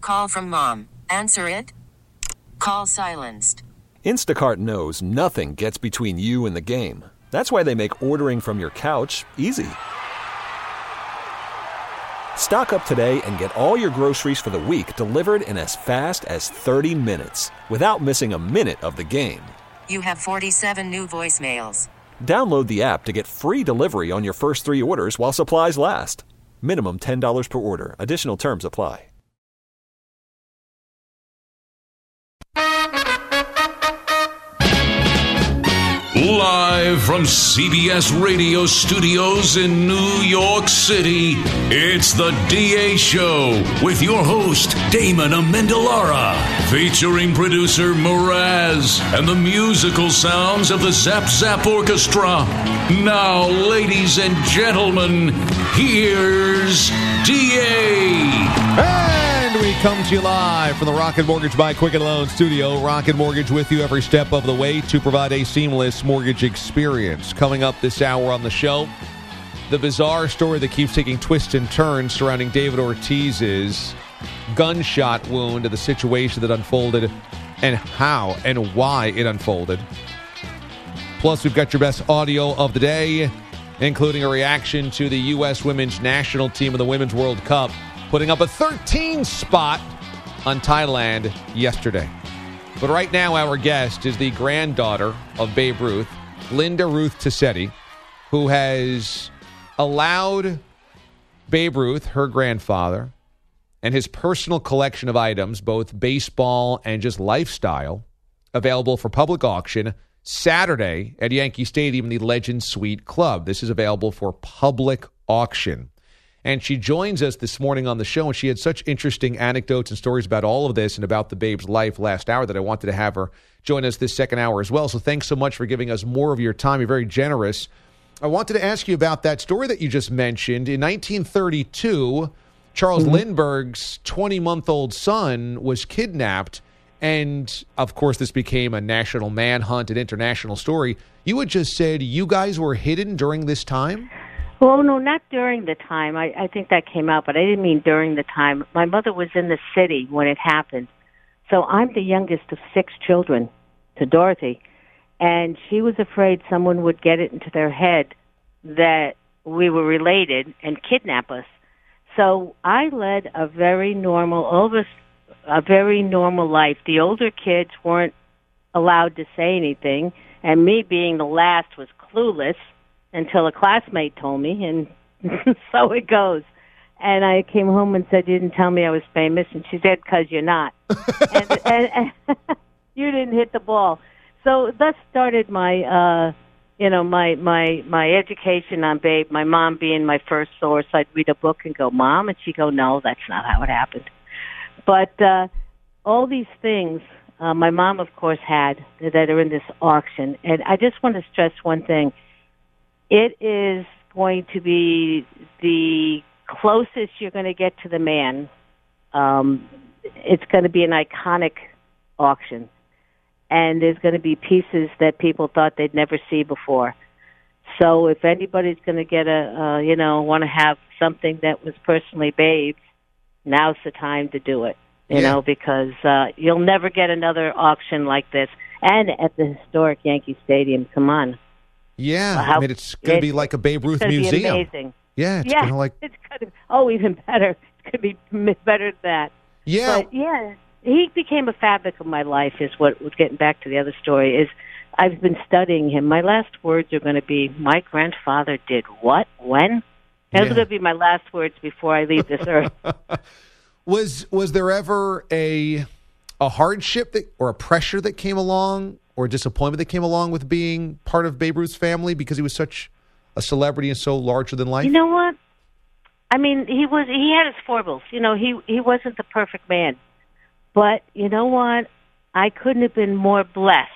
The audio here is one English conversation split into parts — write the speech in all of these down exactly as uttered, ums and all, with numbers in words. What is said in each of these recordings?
Call from mom. Answer it. Call silenced. Instacart knows nothing gets between you and the game. That's why they make ordering from your couch easy. Stock up today and get all your groceries for the week delivered in as fast as thirty minutes without missing a minute of the game. You have forty-seven new voicemails. Download the app to get free delivery on your first three orders while supplies last. Minimum ten dollars per order. Additional terms apply. Live from C B S Radio Studios in New York City, it's the D A Show with your host, Damon Amendolara, featuring producer Mraz and the musical sounds of the Zap Zap Orchestra. Now, ladies and gentlemen, here's D A. And we come to you live from the Rocket Mortgage by Quicken Loan studio. Rocket Mortgage with you every step of the way to provide a seamless mortgage experience. Coming up this hour on the show, the bizarre story that keeps taking twists and turns surrounding David Ortiz's gunshot wound and the situation that unfolded and how and why it unfolded. Plus, we've got your best audio of the day, including a reaction to the U S women's national team of the Women's World Cup, putting up a thirteen spot on Thailand yesterday. But right now, our guest is the granddaughter of Babe Ruth, Linda Ruth Tassetti, who has allowed Babe Ruth, her grandfather, and his personal collection of items, both baseball and just lifestyle, available for public auction Saturday at Yankee Stadium in the Legend Suite Club. This is available for public auction. And she joins us this morning on the show, and she had such interesting anecdotes and stories about all of this and about the Babe's life last hour that I wanted to have her join us this second hour as well. So thanks so much for giving us more of your time. You're very generous. I wanted to ask you about that story that you just mentioned. In nineteen thirty-two, Charles mm-hmm. Lindbergh's twenty-month-old son was kidnapped, and, of course, this became a national manhunt, an international story. You had just said you guys were hidden during this time? Well, no, not during the time. I, I think that came out, but I didn't mean during the time. My mother was in the city when it happened. So I'm the youngest of six children to Dorothy, and she was afraid someone would get it into their head that we were related and kidnap us. So I led a very normal, over, a very normal life. The older kids weren't allowed to say anything, and me being the last was clueless until a classmate told me, and so it goes. And I came home and said, "You didn't tell me I was famous." And she said, "'Cause you're not." and, and, and you didn't hit the ball. So thus started my, uh, you know, my, my, my education on Babe, my mom being my first source. I'd read a book and go, "Mom?" And she'd go, "No, that's not how it happened." But uh, all these things, uh, my mom, of course, had that are in this auction. And I just want to stress one thing. It is going to be the closest you're going to get to the man. Um, it's going to be an iconic auction. And there's going to be pieces that people thought they'd never see before. So if anybody's going to get a, uh, you know, want to have something that was personally Babe's, now's the time to do it, you yeah. know, because uh, you'll never get another auction like this. And at the historic Yankee Stadium, come on. Yeah, well, how, I mean, it's going to be like a Babe Ruth it's museum. Be amazing. Yeah, it's yeah, going to like. It's going to. Oh, even better. It's going to be better than that. Yeah. But yeah, he became a fabric of my life. Is what was getting back to the other story. Is I've been studying him. My last words are going to be, "My grandfather did what? When?" Those yeah. are going to be my last words before I leave this earth. was Was there ever a a hardship that, or a pressure that came along, or a disappointment that came along with being part of Babe Ruth's family because he was such a celebrity and so larger than life? You know what? I mean, he was. He had his foibles. You know, he he wasn't the perfect man, but you know what? I couldn't have been more blessed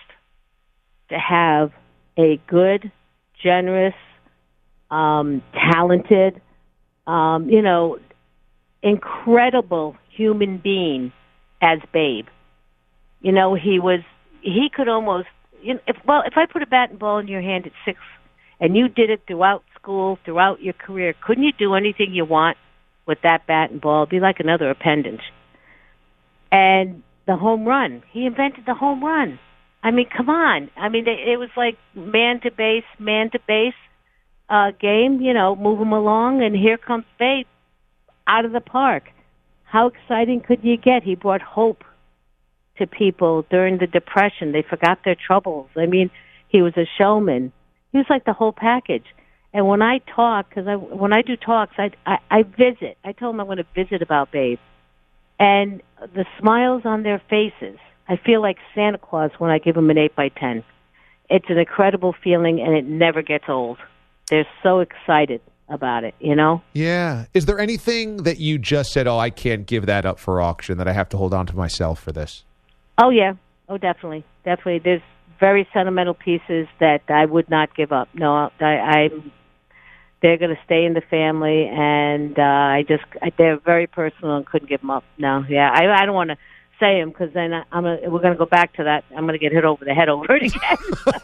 to have a good, generous, um, talented, um, you know, incredible human being as Babe. You know, he was. He could almost, you know, if, well, if I put a bat and ball in your hand at six and you did it throughout school, throughout your career, couldn't you do anything you want with that bat and ball? It'd be like another appendage. and the home run. He invented the home run. I mean, come on. I mean, it was like man to base, man to base uh, game, you know, move him along, and here comes Babe out of the park. How exciting could you get? He brought hope to people during the Depression. They forgot their troubles. I mean, he was a showman. He was like the whole package. And when I talk, because I, when I do talks, I, I, I visit. I tell them I'm going to visit about Babe. And the smiles on their faces, I feel like Santa Claus when I give them an eight by ten. It's an incredible feeling, and it never gets old. They're so excited about it, you know? Yeah. Is there anything that you just said, oh, I can't give that up for auction, that I have to hold on to myself for this? Oh, yeah. Oh, definitely. Definitely. There's very sentimental pieces that I would not give up. No, I, I'm... They're going to stay in the family, and uh, I just, they're very personal and couldn't give them up. No, yeah, I, I don't want to say them because then I, I'm gonna, we're going to go back to that. I'm going to get hit over the head over it again.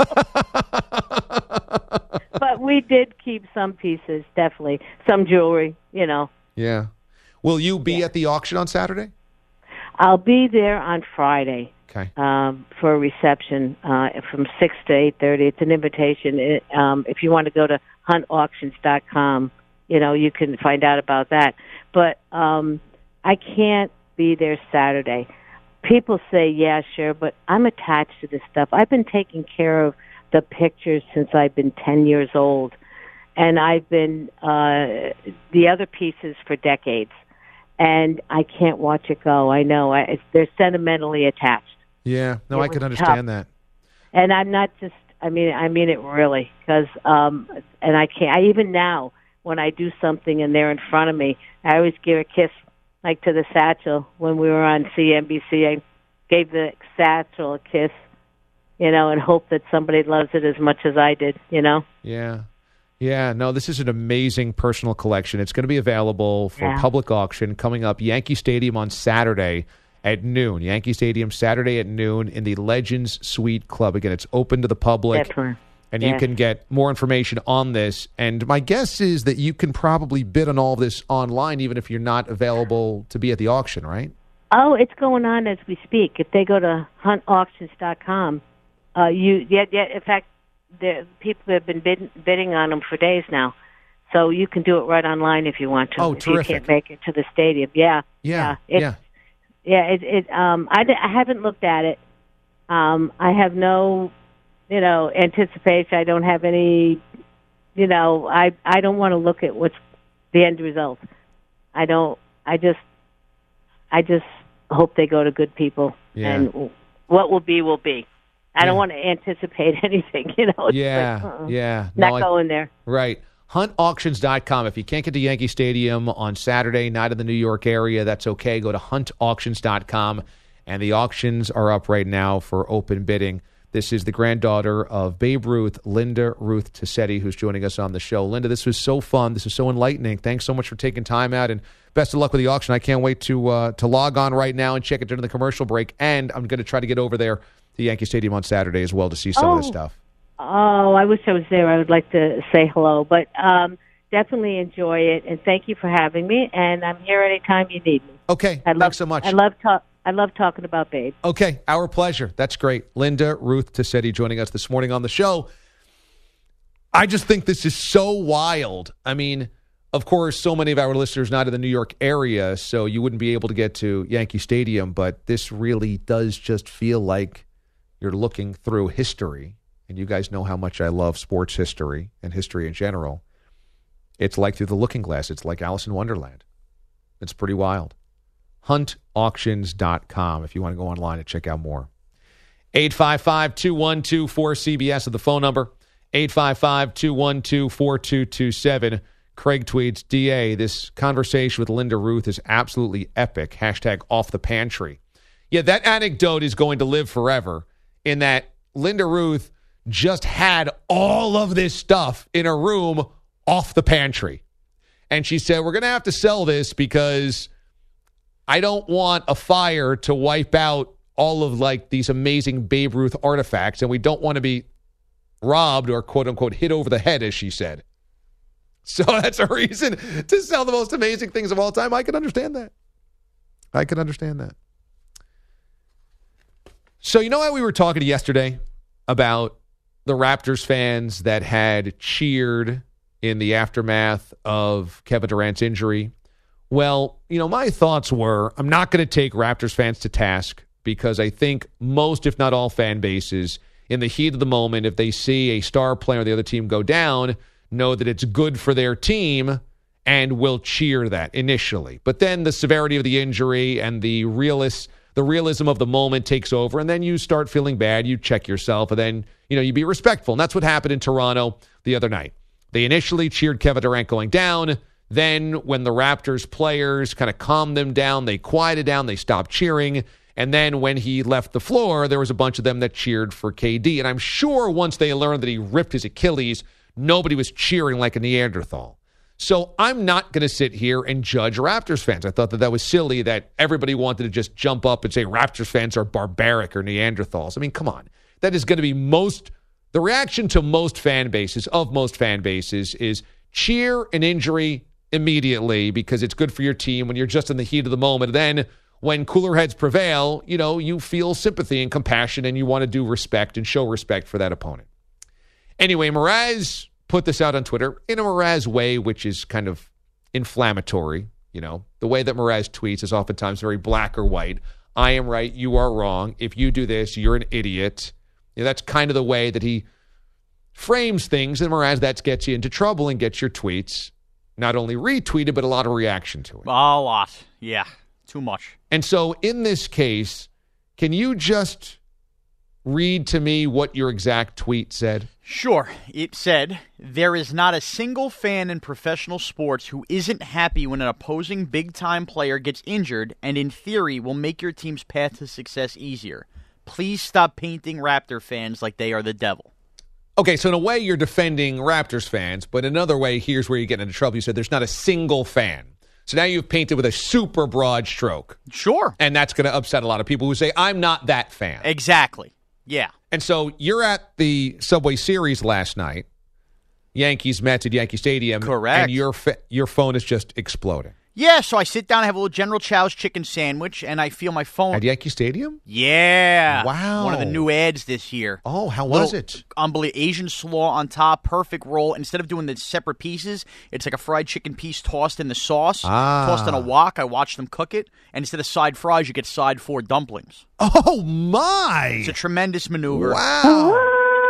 But we did keep some pieces, definitely. Some jewelry, you know. Yeah. Will you be yeah. at the auction on Saturday? I'll be there on Friday. Okay. Um, for a reception uh, from six to eight thirty. It's an invitation. It, um, if you want to go to hunt auctions dot com, you know, you can find out about that. But um, I can't be there Saturday. People say, yeah, sure, but I'm attached to this stuff. I've been taking care of the pictures since I've been ten years old, and I've been uh, the other pieces for decades. And I can't watch it go. I know. I, it's, they're sentimentally attached. Yeah, no, it I can understand tough. that. And I'm not just, I mean, I mean it really, because, um, and I can't, I even now, when I do something and they're in front of me, I always give a kiss, like to the satchel. When we were on C N B C, I gave the satchel a kiss, you know, and hope that somebody loves it as much as I did, you know? Yeah. Yeah, no, this is an amazing personal collection. It's going to be available for yeah. public auction coming up Yankee Stadium on Saturday at noon. Yankee Stadium Saturday at noon in the Legends Suite Club. Again, it's open to the public. Definitely. And yes. you can get more information on this. And my guess is that you can probably bid on all this online, even if you're not available to be at the auction, right? Oh, it's going on as we speak. If they go to hunt auctions dot com, uh, you, yeah, yeah, in fact, the people have been bid, bidding on them for days now, so you can do it right online if you want to. Oh, if terrific! You can't make it to the stadium. Yeah, yeah, yeah, yeah. yeah it, it, um, I, I haven't looked at it. Um, I have no, you know, anticipation. I don't have any, you know, I I don't want to look at what's the end result. I don't. I just, I just hope they go to good people, yeah. and what will be will be. I don't yeah. want to anticipate anything, you know. It's yeah, like, uh-uh. yeah. Not no, going there. Right. hunt auctions dot com. If you can't get to Yankee Stadium on Saturday, not in the New York area, that's okay. Go to hunt auctions dot com, and the auctions are up right now for open bidding. This is the granddaughter of Babe Ruth, Linda Ruth Tassetti, who's joining us on the show. Linda, this was so fun. This is so enlightening. Thanks so much for taking time out, and best of luck with the auction. I can't wait to uh, to log on right now and check it during the commercial break, and I'm going to try to get over there to Yankee Stadium on Saturday as well to see some oh. of this stuff. Oh, I wish I was there. I would like to say hello, but um, definitely enjoy it, and thank you for having me, and I'm here anytime you need me. Okay, I love, thanks so much. I love talk. I love talking about Babe. Okay, our pleasure. That's great. Linda Ruth Tassetti joining us this morning on the show. I just think this is so wild. I mean, of course, so many of our listeners not in the New York area, so you wouldn't be able to get to Yankee Stadium, but this really does just feel like you're looking through history, and you guys know how much I love sports history and history in general. It's like through the looking glass. It's like Alice in Wonderland. It's pretty wild. hunt auctions dot com if you want to go online and check out more. eight five five, two one two, four C B S is the phone number. eight five five, two one two, four two two seven. Craig tweets, D A, this conversation with Linda Ruth is absolutely epic. Hashtag off the pantry. Yeah, that anecdote is going to live forever in that Linda Ruth just had all of this stuff in a room off the pantry. And she said, we're going to have to sell this because I don't want a fire to wipe out all of like these amazing Babe Ruth artifacts, and we don't want to be robbed or quote unquote hit over the head, as she said. So that's a reason to sell the most amazing things of all time. I can understand that. I can understand that. So you know how we were talking yesterday about the Raptors fans that had cheered in the aftermath of Kevin Durant's injury? Well, you know, my thoughts were, I'm not going to take Raptors fans to task because I think most, if not all, fan bases in the heat of the moment, if they see a star player on the other team go down, know that it's good for their team and will cheer that initially. But then the severity of the injury and the realist, the realism of the moment takes over, and then you start feeling bad, you check yourself, and then, you know, you be respectful. And that's what happened in Toronto the other night. They initially cheered Kevin Durant going down. Then when the Raptors players kind of calmed them down, they quieted down, they stopped cheering. And then when he left the floor, there was a bunch of them that cheered for K D. And I'm sure once they learned that he ripped his Achilles, nobody was cheering like a Neanderthal. So I'm not going to sit here and judge Raptors fans. I thought that that was silly that everybody wanted to just jump up and say Raptors fans are barbaric or Neanderthals. I mean, come on. That is going to be most, the reaction to most fan bases, of most fan bases, is cheer an injury immediately because it's good for your team when you're just in the heat of the moment. Then when cooler heads prevail, you know, you feel sympathy and compassion and you want to do respect and show respect for that opponent. Anyway, Mraz put this out on Twitter in a Mraz way, which is kind of inflammatory. You know, the way that Mraz tweets is oftentimes very black or white. I am right, you are wrong. If you do this, you're an idiot. You know, that's kind of the way that he frames things. And Mraz, that gets you into trouble and gets your tweets not only retweeted, but a lot of reaction to it. A lot. Yeah. Too much. And so in this case, can you just read to me what your exact tweet said? Sure. It said, there is not a single fan in professional sports who isn't happy when an opposing big-time player gets injured and in theory will make your team's path to success easier. Please stop painting Raptor fans like they are the devil. Okay, so in a way you're defending Raptors fans, but in another way, here's where you get into trouble. You said there's not a single fan. So now you've painted with a super broad stroke. Sure. And that's going to upset a lot of people who say, I'm not that fan. Exactly. Yeah. And so you're at the Subway Series last night, Yankees Mets at Yankee Stadium. Correct. And your fa- your phone is just exploding. Yeah, so I sit down, I have a little General Chow's chicken sandwich, and I feel my phone. At Yankee Stadium? Yeah. Wow. One of the new ads this year. Oh, how was Little, it? Unbelievable. Asian slaw on top, perfect roll. Instead of doing the separate pieces, it's like a fried chicken piece tossed in the sauce, ah. tossed in a wok. I watch them cook it. And instead of side fries, you get side four dumplings. Oh, my. It's a tremendous maneuver. Wow.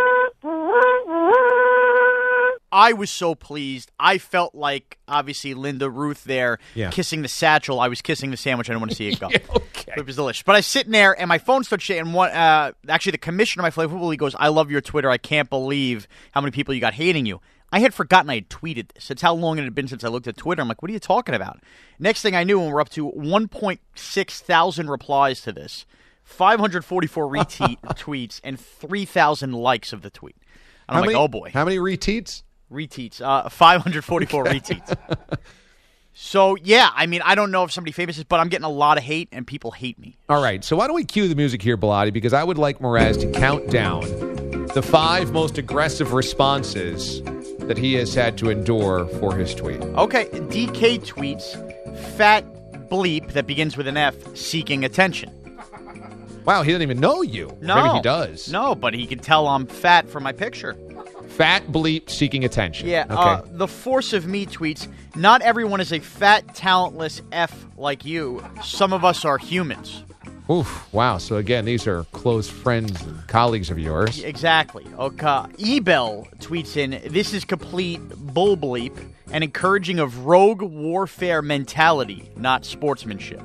I was so pleased. I felt like, obviously, Linda Ruth there yeah. kissing the satchel. I was kissing the sandwich. I didn't want to see it go. yeah, okay. It was delicious. But I was sitting there, and my phone started shaking. And one, uh, actually, the commissioner of my flag football league goes, I love your Twitter. I can't believe how many people you got hating you. I had forgotten I had tweeted this. That's how long it had been since I looked at Twitter. I'm like, what are you talking about? Next thing I knew, and we're up to one point six thousand replies to this, five hundred forty-four retweet tweets, and three thousand likes of the tweet. And how I'm many, like, oh, boy. How many retweets? Retweets. Uh, five hundred forty-four okay. retweets. So, yeah, I mean, I don't know if somebody famous is, but I'm getting a lot of hate, and people hate me. All right, so why don't we cue the music here, Bilotti, because I would like Mraz to count down the five most aggressive responses that he has had to endure for his tweet. Okay, D K tweets, fat bleep that begins with an F, seeking attention. Wow, he doesn't even know you. No. Maybe he does. No, but he can tell I'm fat from my picture. Fat bleep seeking attention. Yeah, okay. uh, the Force of Me tweets, not everyone is a fat, talentless F like you. Some of us are humans. Oof, wow. So again, these are close friends and colleagues of yours. Exactly. Okay. Ebel tweets in, this is complete bull bleep and encouraging of rogue warfare mentality, not sportsmanship.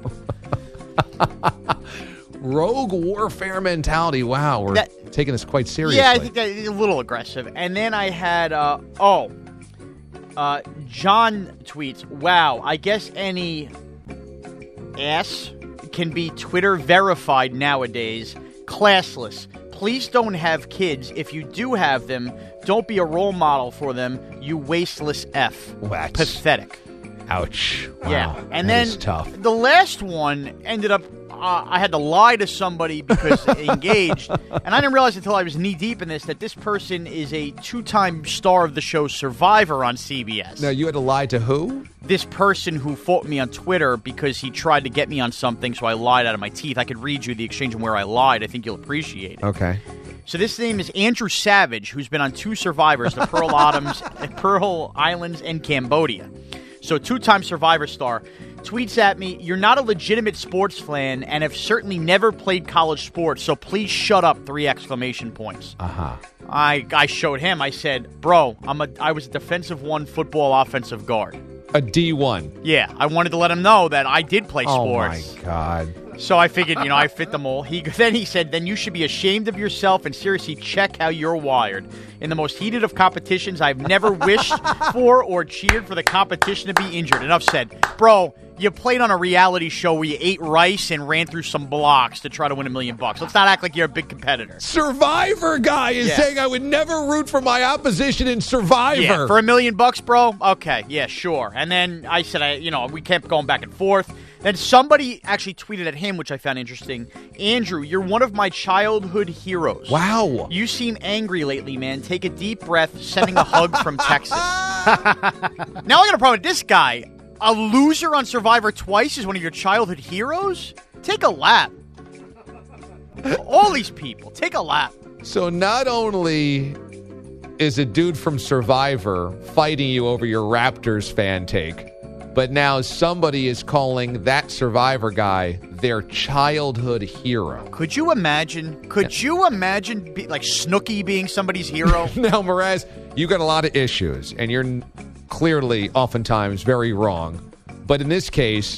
Rogue warfare mentality. Wow, we're that, taking this quite seriously. Yeah, I think that is a little aggressive. And then I had, uh, oh, uh, John tweets, wow, I guess any ass can be Twitter verified nowadays. Classless. Please don't have kids. If you do have them, don't be a role model for them, you wasteless F. What? Pathetic. Ouch. Wow. Yeah, and That then is tough. the last one ended up. Uh, I had to lie to somebody because engaged, and I didn't realize until I was knee deep in this that this person is a two-time star of the show Survivor on C B S. Now, you had to lie to who? This person who fought me on Twitter because he tried to get me on something, so I lied out of my teeth. I could read you the exchange and where I lied. I think you'll appreciate it. Okay. So this name is Andrew Savage, who's been on two Survivors, the Pearl Islands, Pearl Islands, and Cambodia. So two-time Survivor star. Tweets at me, "You're not a legitimate sports fan and have certainly never played college sports, so please shut up," three exclamation points. Uh-huh. I I showed him, I said, bro, I'm a, I was a defensive one football offensive guard. A D one. Yeah, I wanted to let him know that I did play sports. Oh, my God. So I figured, you know, I fit them all. He Then he said, "Then you should be ashamed of yourself and seriously check how you're wired. In the most heated of competitions, I've never wished for or cheered for the competition to be injured." Enough said. Bro, you played on a reality show where you ate rice and ran through some blocks to try to win a million bucks. Let's not act like you're a big competitor. Survivor guy is Yeah. saying I would never root for my opposition in Survivor. Yeah, for a million bucks, bro? Okay, yeah, sure. And then I said, I, you know, we kept going back and forth. Then somebody actually tweeted at him, which I found interesting. "Andrew, you're one of my childhood heroes. Wow. You seem angry lately, man. Take a deep breath, sending a hug from Texas." Now I got a problem with this guy. A loser on Survivor twice is one of your childhood heroes? Take a lap. All these people, take a lap. So not only is a dude from Survivor fighting you over your Raptors fan take, but now somebody is calling that Survivor guy their childhood hero. Could you imagine? Could you imagine, be, like, Snooki being somebody's hero? Now, Mraz, you got a lot of issues, and you're n- clearly oftentimes very wrong. But in this case,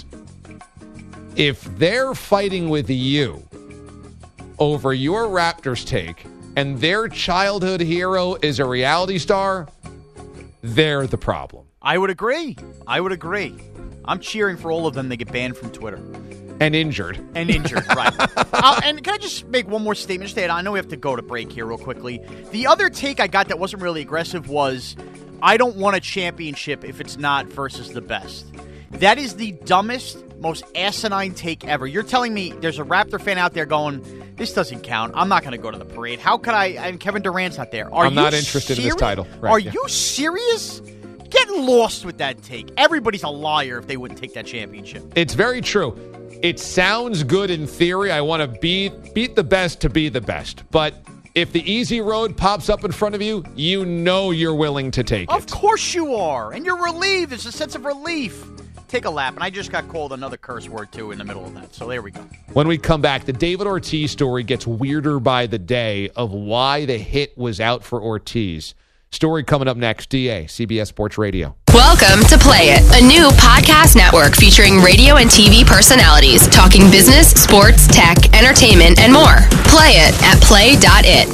if they're fighting with you over your Raptors take and their childhood hero is a reality star, they're the problem. I would agree. I would agree. I'm cheering for all of them to get banned from Twitter. And injured. And injured, right. uh, and can I just make one more statement? Just, I know we have to go to break here real quickly. The other take I got that wasn't really aggressive was, I don't want a championship if it's not versus the best. That is the dumbest, most asinine take ever. You're telling me there's a Raptor fan out there going, this doesn't count. I'm not going to go to the parade. How could I? And Kevin Durant's not there. Are I'm you not interested serious? in this title. Right, Are yeah. you serious? Get lost with that take. Everybody's a liar if they wouldn't take that championship. It's very true. It sounds good in theory. I want to beat beat the best to be the best. But if the easy road pops up in front of you, you know you're willing to take Of it. course you are. And you're relieved. There's a sense of relief. Take a lap. And I just got called another curse word, too, in the middle of that. So there we go. When we come back, the David Ortiz story gets weirder by the day of why the hit was out for Ortiz. Story coming up next. D A, C B S Sports Radio. Welcome to Play It, a new podcast network featuring radio and T V personalities talking business, sports, tech, entertainment, and more. Play it at play dot it.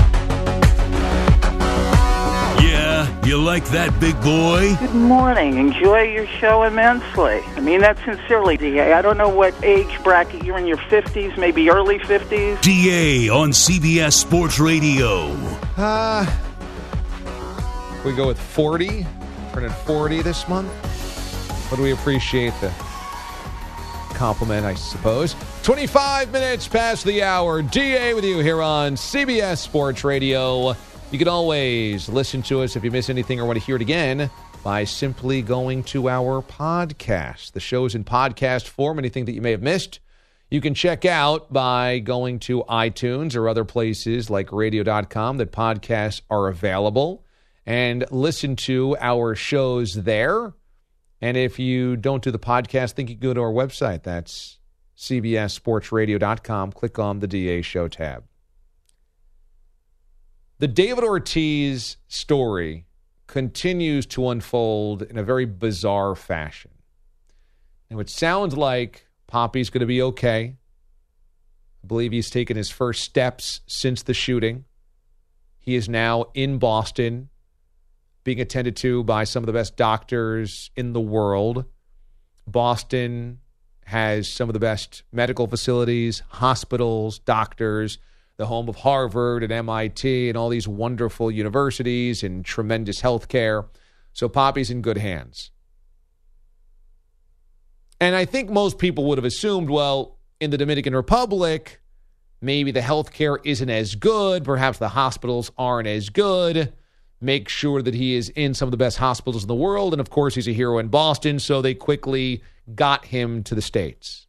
Yeah, you like that, big boy? Good morning. Enjoy your show immensely. I mean that sincerely, D A. I don't know what age bracket you're in, your fifties, maybe early fifties. D A on C B S Sports Radio. Uh, we go with forty. Turning forty this month. But we appreciate the compliment, I suppose. twenty-five minutes past the hour. D A with you here on C B S Sports Radio. You can always listen to us if you miss anything or want to hear it again by simply going to our podcast. The show's in podcast form. Anything that you may have missed, you can check out by going to iTunes or other places like radio dot com that podcasts are available, and listen to our shows there. And if you don't do the podcast, think you can go to our website. That's C B S Sports Radio dot com. Click on the D A Show tab. The David Ortiz story continues to unfold in a very bizarre fashion. Now, it sounds like Poppy's going to be okay. I believe he's taken his first steps since the shooting. He is now in Boston, being attended to by some of the best doctors in the world. Boston has some of the best medical facilities, hospitals, doctors, the home of Harvard and M I T and all these wonderful universities and tremendous health care. So Poppy's in good hands. And I think most people would have assumed, well, in the Dominican Republic, maybe the health care isn't as good. Perhaps the hospitals aren't as good. Make sure that he is in some of the best hospitals in the world. And, of course, he's a hero in Boston, so they quickly got him to the States.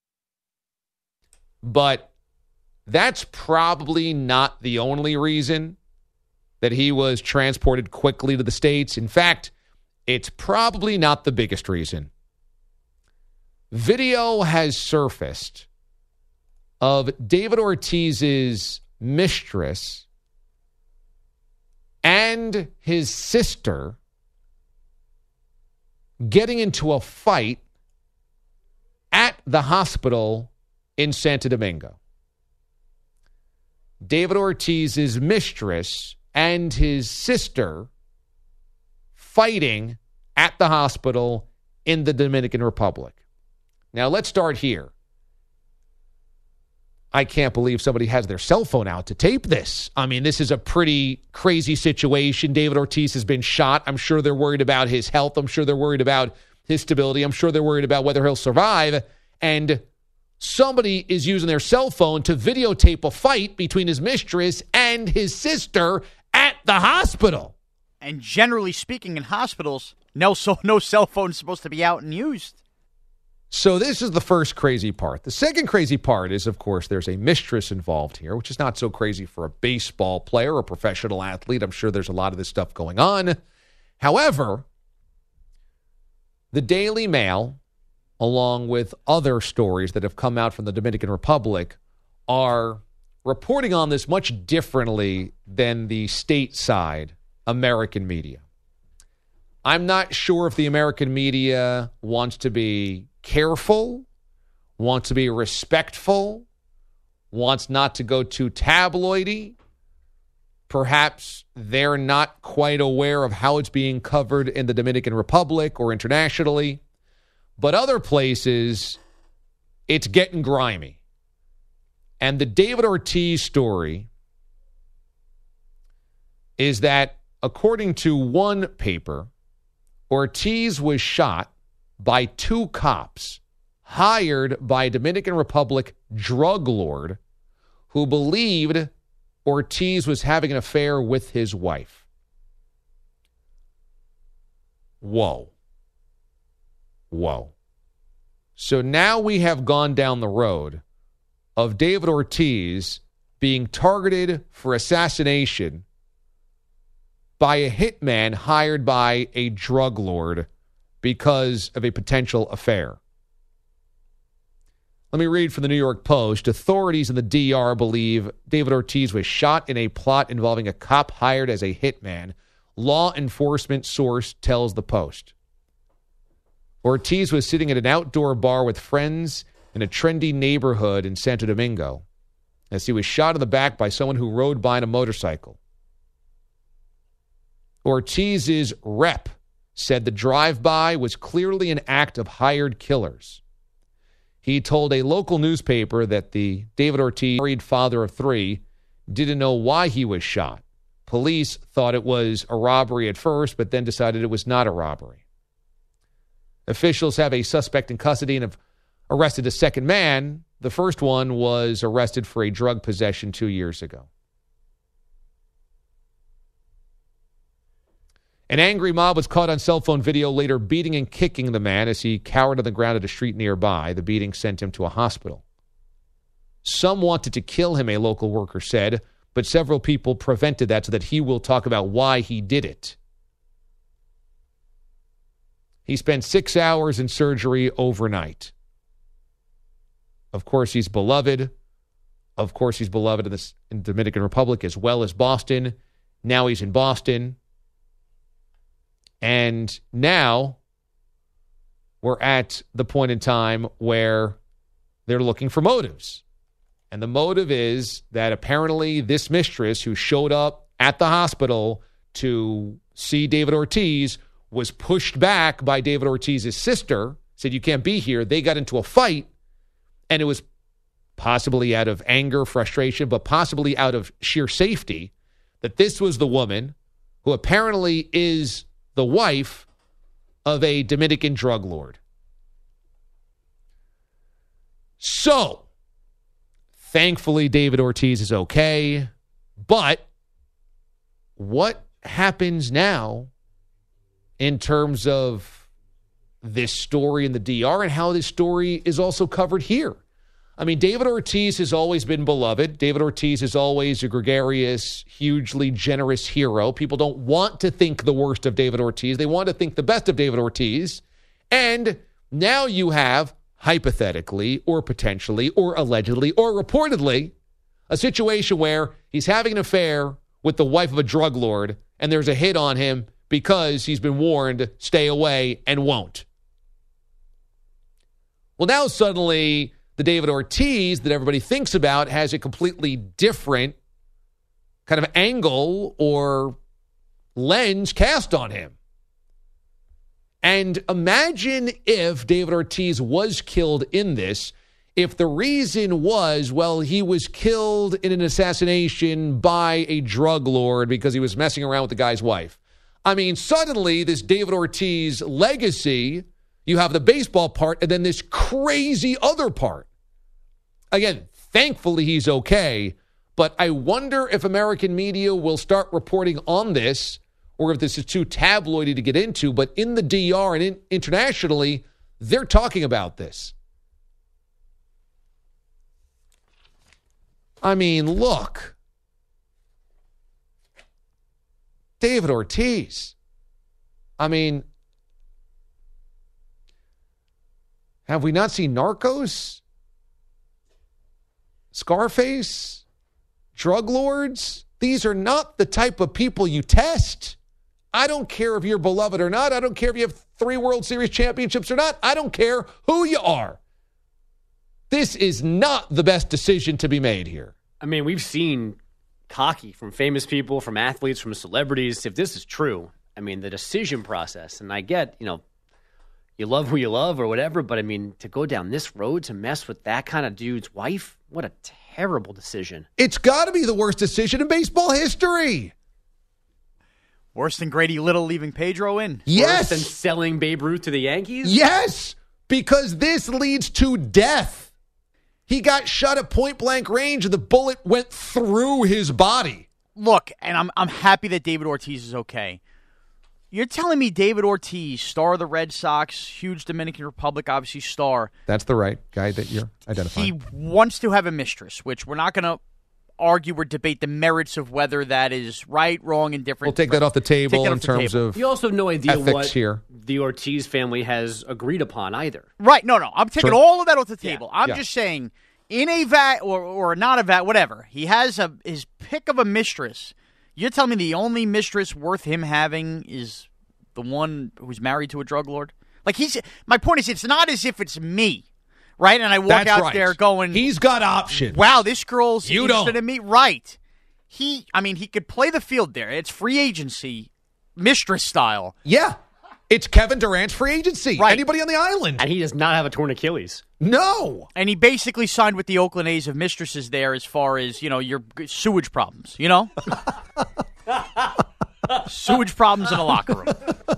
But that's probably not the only reason that he was transported quickly to the States. In fact, it's probably not the biggest reason. Video has surfaced of David Ortiz's mistress and his sister getting into a fight at the hospital in Santo Domingo. David Ortiz's mistress and his sister fighting at the hospital in the Dominican Republic. Now, let's start here. I can't believe somebody has their cell phone out to tape this. I mean, this is a pretty crazy situation. David Ortiz has been shot. I'm sure they're worried about his health. I'm sure they're worried about his stability. I'm sure they're worried about whether he'll survive. And somebody is using their cell phone to videotape a fight between his mistress and his sister at the hospital. And generally speaking, in hospitals, no, so no cell phone is supposed to be out and used. So this is the first crazy part. The second crazy part is, of course, there's a mistress involved here, which is not so crazy for a baseball player or a professional athlete. I'm sure there's a lot of this stuff going on. However, the Daily Mail, along with other stories that have come out from the Dominican Republic, are reporting on this much differently than the stateside American media. I'm not sure if the American media wants to be careful, wants to be respectful, wants not to go too tabloidy. Perhaps they're not quite aware of how it's being covered in the Dominican Republic or internationally. But other places, it's getting grimy. And the David Ortiz story is that, according to one paper, Ortiz was shot by two cops hired by a Dominican Republic drug lord who believed Ortiz was having an affair with his wife. Whoa. Whoa. So now we have gone down the road of David Ortiz being targeted for assassination by a hitman hired by a drug lord because of a potential affair. Let me read from the New York Post. Authorities in the D R believe David Ortiz was shot in a plot involving a cop hired as a hitman. Law enforcement source tells the Post. Ortiz was sitting at an outdoor bar with friends in a trendy neighborhood in Santo Domingo as he was shot in the back by someone who rode by on a motorcycle. Ortiz's rep said the drive-by was clearly an act of hired killers. He told a local newspaper that the David Ortiz, married father of three, didn't know why he was shot. Police thought it was a robbery at first, but then decided it was not a robbery. Officials have a suspect in custody and have arrested a second man. The first one was arrested for a drug possession two years ago. An angry mob was caught on cell phone video later beating and kicking the man as he cowered on the ground at a street nearby. The beating sent him to a hospital. Some wanted to kill him, a local worker said, but several people prevented that so that he will talk about why he did it. He spent six hours in surgery overnight. Of course, he's beloved. Of course, he's beloved in the in Dominican Republic as well as Boston. Now he's in Boston. And now we're at the point in time where they're looking for motives. And the motive is that apparently this mistress who showed up at the hospital to see David Ortiz was pushed back by David Ortiz's sister, said, "You can't be here." They got into a fight, and it was possibly out of anger, frustration, but possibly out of sheer safety, that this was the woman who apparently is the wife of a Dominican drug lord. So, thankfully, David Ortiz is okay. But what happens now in terms of this story in the D R and how this story is also covered here? I mean, David Ortiz has always been beloved. David Ortiz is always a gregarious, hugely generous hero. People don't want to think the worst of David Ortiz. They want to think the best of David Ortiz. And now you have, hypothetically, or potentially, or allegedly, or reportedly, a situation where he's having an affair with the wife of a drug lord, and there's a hit on him because he's been warned, stay away, and won't. Well, now suddenly the David Ortiz that everybody thinks about has a completely different kind of angle or lens cast on him. And imagine if David Ortiz was killed in this, if the reason was, well, he was killed in an assassination by a drug lord because he was messing around with the guy's wife. I mean, suddenly this David Ortiz legacy, you have the baseball part and then this crazy other part. Again, thankfully he's okay, but I wonder if American media will start reporting on this or if this is too tabloidy to get into. But in the D R and in, internationally, they're talking about this. I mean, look. David Ortiz. I mean, have we not seen Narcos? Scarface? Drug lords? These are not the type of people you test. I don't care if you're beloved or not. I don't care if you have three World Series championships or not. I don't care who you are. This is not the best decision to be made here. I mean, we've seen cocky from famous people, from athletes, from celebrities. If this is true, I mean, the decision process, and I get, you know, you love who you love or whatever, but I mean, to go down this road to mess with that kind of dude's wife, what a terrible decision. It's got to be the worst decision in baseball history. Worse than Grady Little leaving Pedro in. Yes. Worse than selling Babe Ruth to the Yankees? Yes, because this leads to death. He got shot at point blank range and the bullet went through his body. Look, and I'm I'm happy that David Ortiz is okay. You're telling me David Ortiz, star of the Red Sox, huge Dominican Republic, obviously star. That's the right guy that you're identifying. He wants to have a mistress, which we're not going to argue or debate the merits of whether that is right, wrong, and different. We'll take that off the table in in terms table. of You also have no idea ethics what here. the Ortiz family has agreed upon either. Right, no, no. I'm taking Sure. all of that off the table. Yeah. I'm Yeah. just saying, in a vat or, or not a vat, whatever, he has a his pick of a mistress. You're telling me the only mistress worth him having is the one who's married to a drug lord? Like, he's. My point is, it's not as if it's me, right? And I walk That's out right. there going, he's got options. wow, this girl's You interested don't. in me. Right. He, I mean, he could play the field there. It's free agency, mistress style. Yeah. It's Kevin Durant's free agency. Right. Anybody on the island? And he does not have a torn Achilles. No. And he basically signed with the Oakland A's of mistresses there as far as, you know, your sewage problems, you know? Sewage problems in a locker room.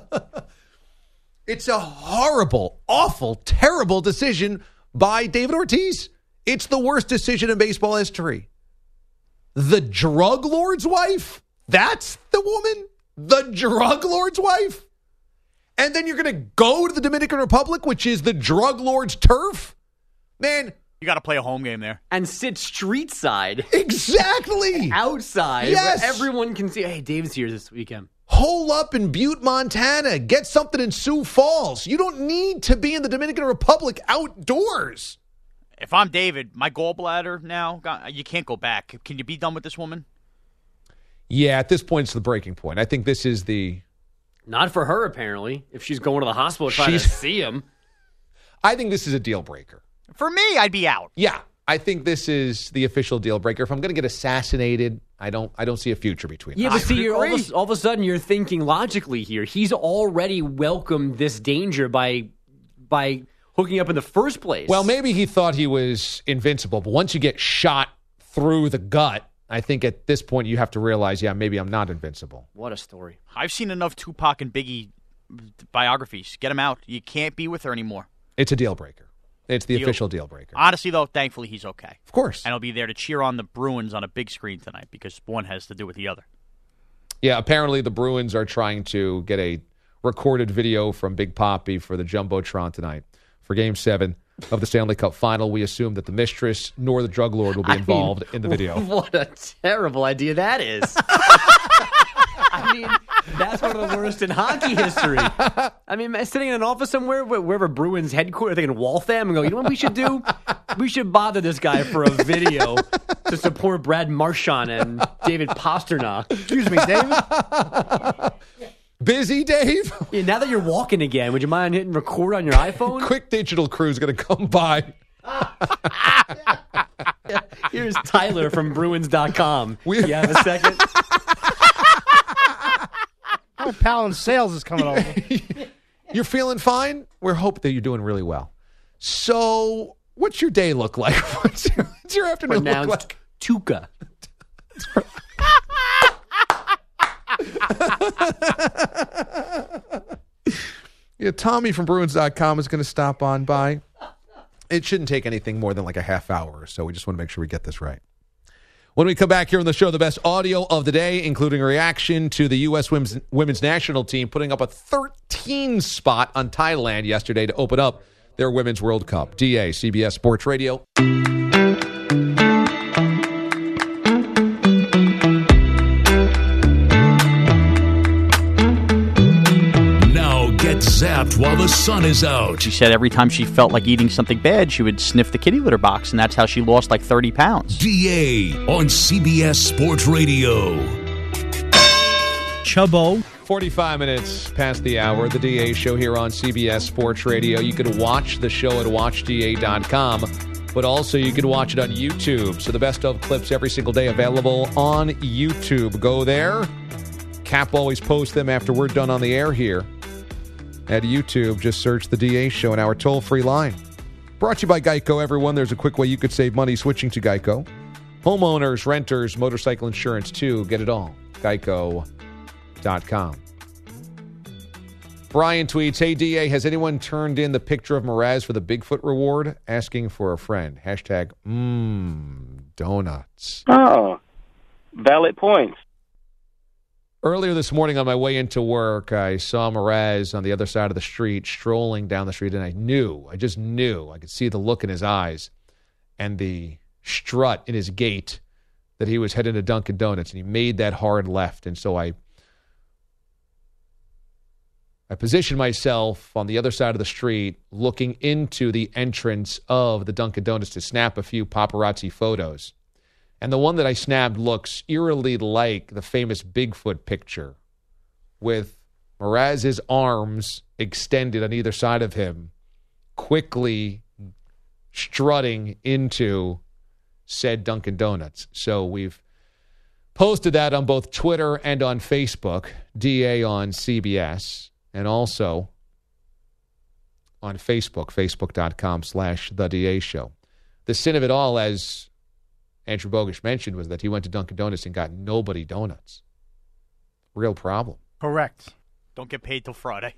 It's a horrible, awful, terrible decision by David Ortiz. It's the worst decision in baseball history. The drug lord's wife? That's the woman? The drug lord's wife? And then you're going to go to the Dominican Republic, which is the drug lord's turf? Man. You got to play a home game there. And sit street side. Exactly. Outside. Yes. Where everyone can see, hey, David's here this weekend. Hole up in Butte, Montana. Get something in Sioux Falls. You don't need to be in the Dominican Republic outdoors. If I'm David, my gallbladder now, you can't go back. Can you be done with this woman? Yeah, at this point, it's the breaking point. I think this is the... Not for her, apparently, if she's going to the hospital trying She's- to see him. I think this is a deal breaker. For me, I'd be out. Yeah, I think this is the official deal breaker. If I'm going to get assassinated, I don't I don't see a future between Yeah, us. but see, you're all, of a, all of a sudden you're thinking logically here. He's already welcomed this danger by by hooking up in the first place. Well, maybe he thought he was invincible, but once you get shot through the gut, I think at this point you have to realize, yeah, maybe I'm not invincible. What a story. I've seen enough Tupac and Biggie biographies. Get him out. You can't be with her anymore. It's a deal breaker. It's the Deal. official deal breaker. Honestly, though, thankfully he's okay. Of course. And I'll be there to cheer on the Bruins on a big screen tonight because one has to do with the other. Yeah, apparently the Bruins are trying to get a recorded video from Big Papi for the Jumbotron tonight for Game seven of the Stanley Cup Final. We assume that the mistress nor the drug lord will be involved I mean, in the video. What a terrible idea that is. I mean, that's one of the worst in hockey history. I mean, sitting in an office somewhere, wherever Bruins headquarters, they can Waltham and go, you know what we should do? We should bother this guy for a video to support Brad Marchand and David Pasternak. Excuse me, David? Busy, Dave? Yeah, now that you're walking again, would you mind hitting record on your iPhone? Quick digital crew's going to come by. Here's Tyler from Bruins dot com. We, you have a second? Our pal in sales is coming over. You're feeling fine? We're hoping that you're doing really well. So, what's your day look like? What's your, what's your afternoon Pronounced look like? Tuca. Yeah, Tommy from Bruins dot com is going to stop on by. It shouldn't take anything more than like a half hour or so. We just want to make sure we get this right. When we come back here on the show, the best audio of the day, including a reaction to the U S women's, women's national team putting up a thirteen spot on Thailand yesterday to open up their Women's World Cup. D A, C B S Sports Radio. Zapped while the sun is out. She said every time she felt like eating something bad, she would sniff the kitty litter box, and that's how she lost like thirty pounds. D A on C B S Sports Radio. Chubbo. forty-five minutes past the hour, the D A show here on C B S Sports Radio. You can watch the show at watch D A dot com, but also you can watch it on YouTube. So the best of clips every single day available on YouTube. Go there. Cap always posts them after we're done on the air here. At YouTube, just search the D A Show and our toll-free line. Brought to you by Geico, everyone. There's a quick way you could save money switching to Geico. Homeowners, renters, motorcycle insurance, too. Get it all. Geico dot com. Brian tweets, hey, D A, has anyone turned in the picture of Mraz for the Bigfoot reward? Asking for a friend. Hashtag, mmm, donuts. Oh, valid points. Earlier this morning on my way into work, I saw Mraz on the other side of the street, strolling down the street, and I knew, I just knew, I could see the look in his eyes and the strut in his gait that he was heading to Dunkin' Donuts, and he made that hard left. And so I I positioned myself on the other side of the street, looking into the entrance of the Dunkin' Donuts to snap a few paparazzi photos. And the one that I snapped looks eerily like the famous Bigfoot picture with Mraz's arms extended on either side of him, quickly strutting into said Dunkin' Donuts. So we've posted that on both Twitter and on Facebook, D A on C B S, and also on Facebook, facebook.com slash The D A Show. The sin of it all, as Andrew Bogusch mentioned, was that he went to Dunkin' Donuts and got nobody donuts. Real problem. Correct. Don't get paid till Friday.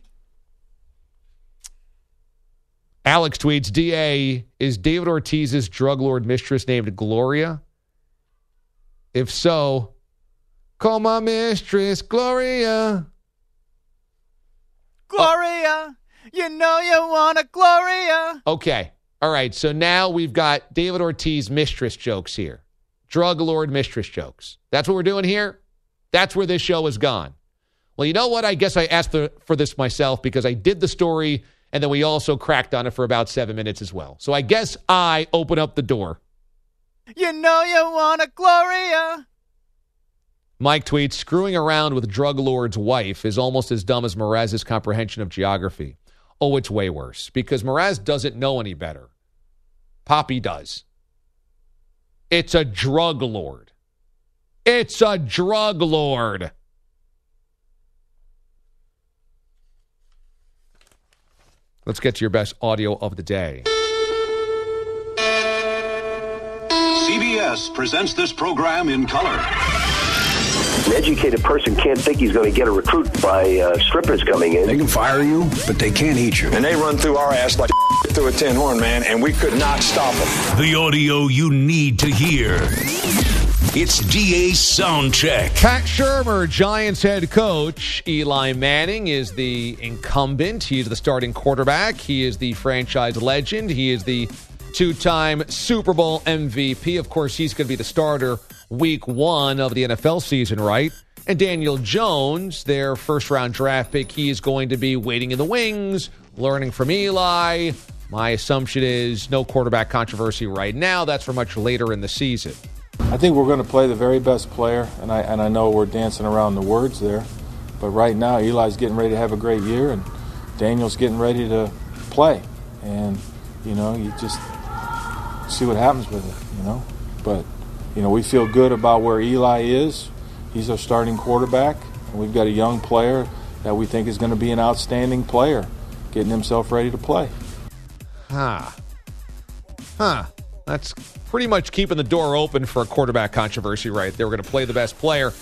Alex tweets, D A, is David Ortiz's drug lord mistress named Gloria? If so, call my mistress Gloria. Gloria, you know you want a Gloria. Okay. All right, so now we've got David Ortiz mistress jokes here. Drug lord mistress jokes. That's what we're doing here? That's where this show has gone. Well, you know what? I guess I asked the, for this myself because I did the story, and then we also cracked on it for about seven minutes as well. So I guess I open up the door. You know you want a Gloria. Mike tweets, screwing around with drug lord's wife is almost as dumb as Mraz's comprehension of geography. Oh, it's way worse because Mraz doesn't know any better. Poppy does. It's a drug lord. It's a drug lord. Let's get to your best audio of the day. C B S presents this program in color. An educated person can't think he's going to get a recruit by uh, strippers coming in. They can fire you, but they can't eat you. And they run through our ass like get through a tin horn, man, and we could not stop them. The audio you need to hear. It's D A's Soundcheck. Pat Shurmur, Giants head coach. Eli Manning is the incumbent. He is the starting quarterback. He is the franchise legend. He is the two-time Super Bowl M V P. Of course, he's going to be the starter week one of the N F L season, right? And Daniel Jones, their first-round draft pick, he is going to be waiting in the wings, learning from Eli. My assumption is no quarterback controversy right now. That's for much later in the season. I think we're going to play the very best player, and I and I know we're dancing around the words there, but right now Eli's getting ready to have a great year, and Daniel's getting ready to play, and you know you just see what happens with it, you know. But you know we feel good about where Eli is. He's our starting quarterback, and we've got a young player that we think is going to be an outstanding player, getting himself ready to play. Huh. Huh. That's pretty much keeping the door open for a quarterback controversy right there. We're going to play the best player.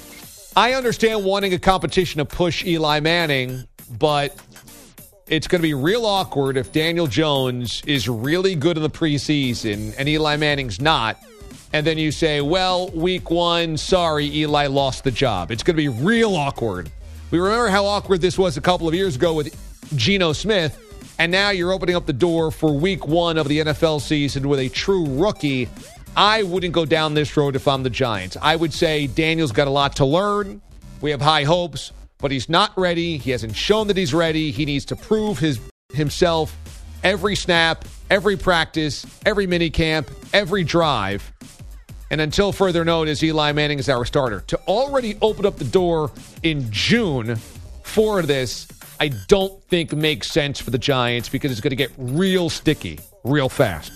I understand wanting a competition to push Eli Manning, but it's going to be real awkward if Daniel Jones is really good in the preseason and Eli Manning's not. And then you say, well, week one, sorry, Eli lost the job. It's going to be real awkward. We remember how awkward this was a couple of years ago with Geno Smith. And now you're opening up the door for week one of the N F L season with a true rookie. I wouldn't go down this road if I'm the Giants. I would say Daniel's got a lot to learn. We have high hopes, but he's not ready. He hasn't shown that he's ready. He needs to prove his himself every snap, every practice, every mini camp, every drive. And until further notice, Eli Manning is our starter. To already open up the door in June for this, I don't think makes sense for the Giants because it's going to get real sticky real fast.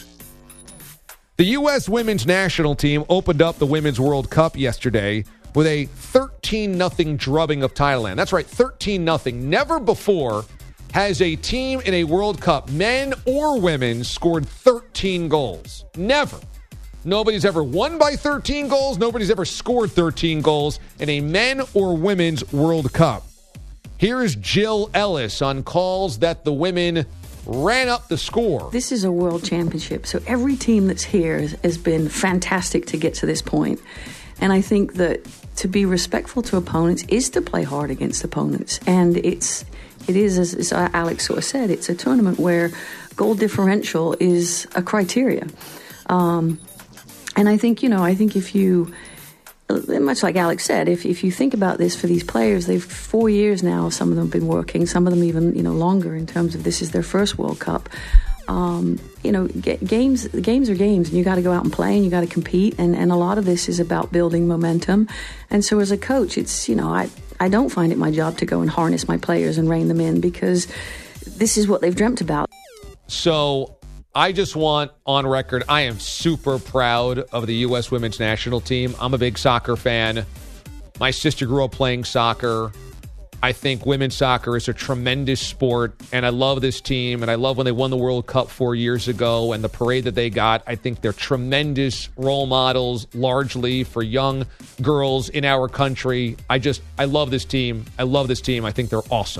The U S women's national team opened up the Women's World Cup yesterday with a thirteen nothing drubbing of Thailand. That's right, thirteen nothing. Never before has a team in a World Cup, men or women, scored thirteen goals. Never. Nobody's ever won by thirteen goals. Nobody's ever scored thirteen goals in a men or women's World Cup. Here's Jill Ellis on calls that the women ran up the score. This is a world championship, so every team that's here has, has been fantastic to get to this point. And I think that to be respectful to opponents is to play hard against opponents. And it's it is, as, as Alex sort of said, it's a tournament where goal differential is a criteria. Um, and I think, you know, I think if you... Much like Alex said, if if you think about this for these players, they've four years now. Some of them have been working, some of them even you know longer in terms of this is their first World Cup. Um, you know, g- games games are games, and you got to go out and play, and you got to compete, and, and a lot of this is about building momentum. And so, as a coach, it's you know I I don't find it my job to go and harness my players and rein them in because this is what they've dreamt about. So. I just want on record, I am super proud of the U S women's national team. I'm a big soccer fan. My sister grew up playing soccer. I think women's soccer is a tremendous sport, and I love this team, and I love when they won the World Cup four years ago and the parade that they got. I think they're tremendous role models, largely for young girls in our country. I just, I love this team. I love this team. I think they're awesome.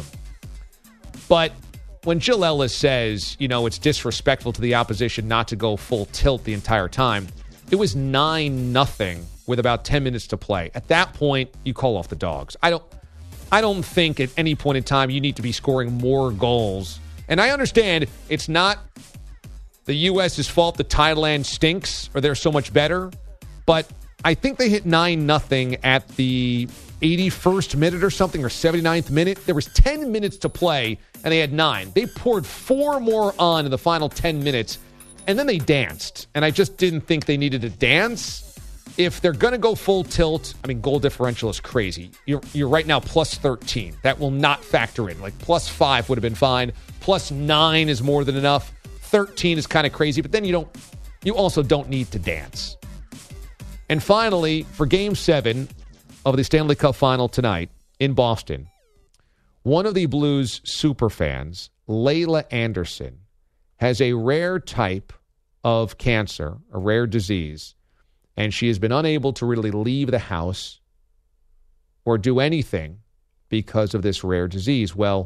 But when Jill Ellis says, you know, it's disrespectful to the opposition not to go full tilt the entire time, it was nine nothing with about ten minutes to play. At that point, you call off the dogs. I don't I don't think at any point in time you need to be scoring more goals. And I understand it's not the U S's fault that Thailand stinks or they're so much better, but I think they hit nine nothing at the eighty-first minute or something, or seventy-ninth minute. There was ten minutes to play, and they had nine. They poured four more on in the final ten minutes, and then they danced. And I just didn't think they needed to dance. If they're going to go full tilt, I mean, goal differential is crazy. You're, you're right now plus thirteen. That will not factor in. Like, plus five would have been fine. Plus nine is more than enough. thirteen is kind of crazy, but then you don't. You also don't need to dance. And finally, for Game seven of the Stanley Cup Final tonight in Boston, one of the Blues superfans, Layla Anderson, has a rare type of cancer, a rare disease, and she has been unable to really leave the house or do anything because of this rare disease. Well,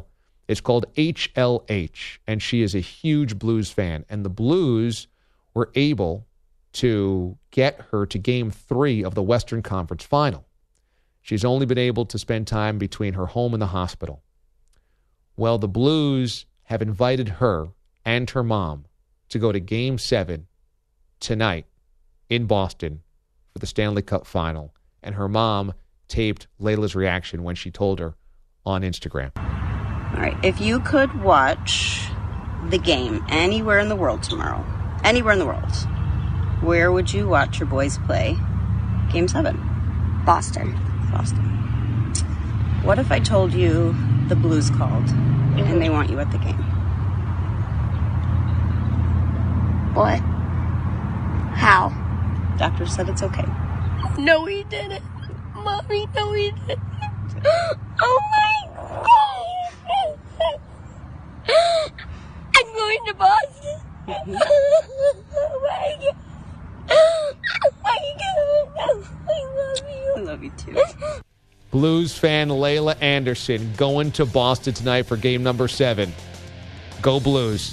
It's called H L H, and she is a huge Blues fan. And the Blues were able to get her to game three of the Western Conference Final. She's only been able to spend time between her home and the hospital. Well, the Blues have invited her and her mom to go to game seven tonight in Boston for the Stanley Cup Final. And her mom taped Layla's reaction when she told her on Instagram. All right, if you could watch the game anywhere in the world tomorrow, anywhere in the world, where would you watch your boys play game seven? Boston. Boston. What if I told you the Blues called mm-hmm. and they want you at the game? What? How? Doctor said it's okay. No, he didn't. Mommy, no, he didn't. Oh my God. I'm going to Boston. Mm-hmm. Oh my God. Oh my God. I love you. I love you too. Blues fan Layla Anderson going to Boston tonight for game number seven. Go Blues.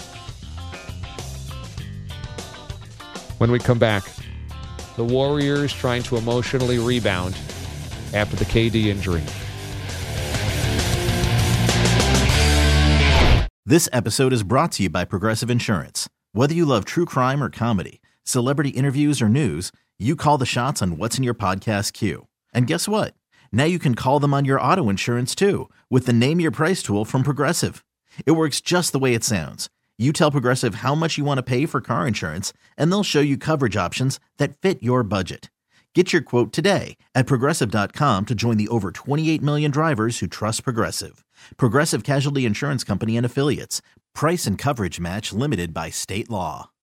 When we come back, the Warriors trying to emotionally rebound after the K D injury. This episode is brought to you by Progressive Insurance. Whether you love true crime or comedy, celebrity interviews or news, you call the shots on what's in your podcast queue. And guess what? Now you can call them on your auto insurance too with the Name Your Price tool from Progressive. It works just the way it sounds. You tell Progressive how much you want to pay for car insurance, and they'll show you coverage options that fit your budget. Get your quote today at Progressive dot com to join the over twenty-eight million drivers who trust Progressive. Progressive Casualty Insurance Company and Affiliates. Price and coverage match limited by state law.